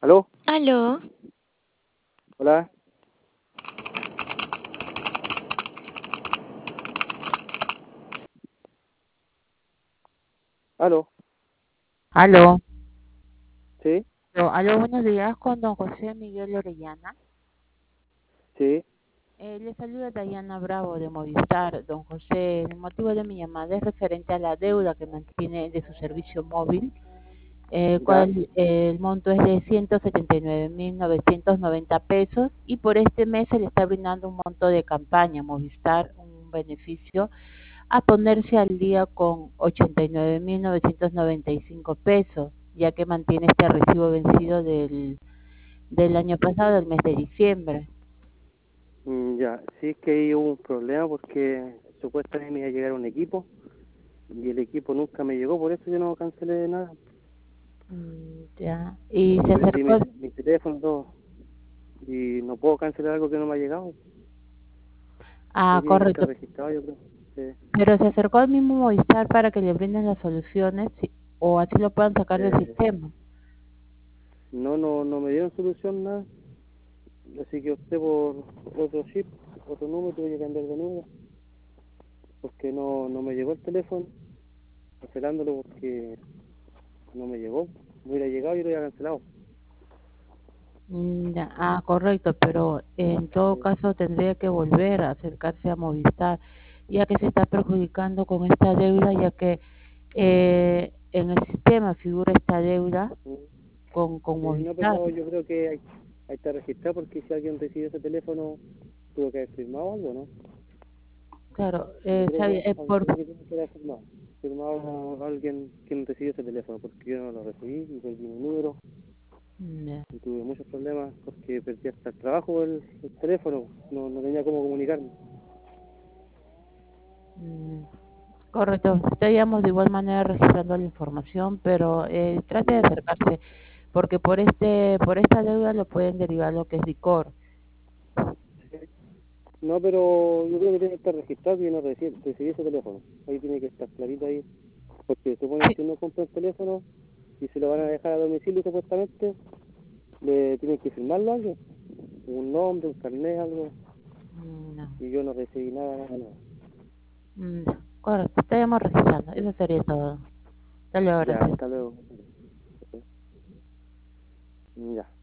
¿Aló? Aló, Hola. ¿Aló? Aló, Sí, aló, buenos días con don José Miguel Orellana. sí, Le saluda Dayana Bravo de Movistar. Don José, el motivo de mi llamada es referente a la deuda que mantiene de su servicio móvil, ya. el monto es de 179.990 pesos y por este mes se le está brindando un monto de campaña Movistar, un beneficio a ponerse al día con 89.995 pesos, ya que mantiene este recibo vencido del año pasado, del mes de diciembre. Ya. Sí, es que ahí hubo un problema porque supuestamente me iba a llegar un equipo y el equipo nunca me llegó, por eso yo no cancelé nada. Ya. Y se Perdí acercó, mi teléfono todo, y no puedo cancelar algo que no me ha llegado. Ahí tiene que estar correcto, registrado, yo creo. Sí. pero se acercó al mismo Movistar para que le brinden las soluciones o así lo puedan sacar del Eh, sistema. no me dieron solución, nada. Así que opté por otro chip, otro número, tuve que cambiar de número porque no me llegó el teléfono, cancelándolo porque no me llegó. Me hubiera llegado y lo hubiera cancelado. Ya. Correcto, pero en todo Sí. caso tendría que volver a acercarse a Movistar, ya que se está perjudicando con esta deuda, ya que en el sistema figura esta deuda con Sí, no, Movistar. pero yo creo que ahí está registrado porque si alguien recibió ese teléfono tuvo que haber firmado algo, ¿no? Claro, Yo creo que por, alguien que tiene que haber firmado a alguien quien recibió ese teléfono, porque yo no lo recibí y perdí mi número ya. y tuve muchos problemas porque perdí hasta el trabajo el teléfono, no tenía cómo comunicarme. Mm, Correcto, estaríamos de igual manera registrando la información, pero trate de Y, acercarse, porque por esta deuda lo pueden derivar lo que es licor. sí. No, pero yo creo que tiene que estar registrado y yo no recibí ese teléfono. Ahí tiene que estar clarito ahí, porque suponen Sí. que uno compra un teléfono y se lo van a dejar a domicilio supuestamente, le tienen que firmarlo alguien, un nombre, un carnet, algo, No. y yo no recibí nada, nada. Mm, Correcto, estaríamos registrando, eso sería todo. Hasta luego, Ya, gracias. hasta luego. Ya.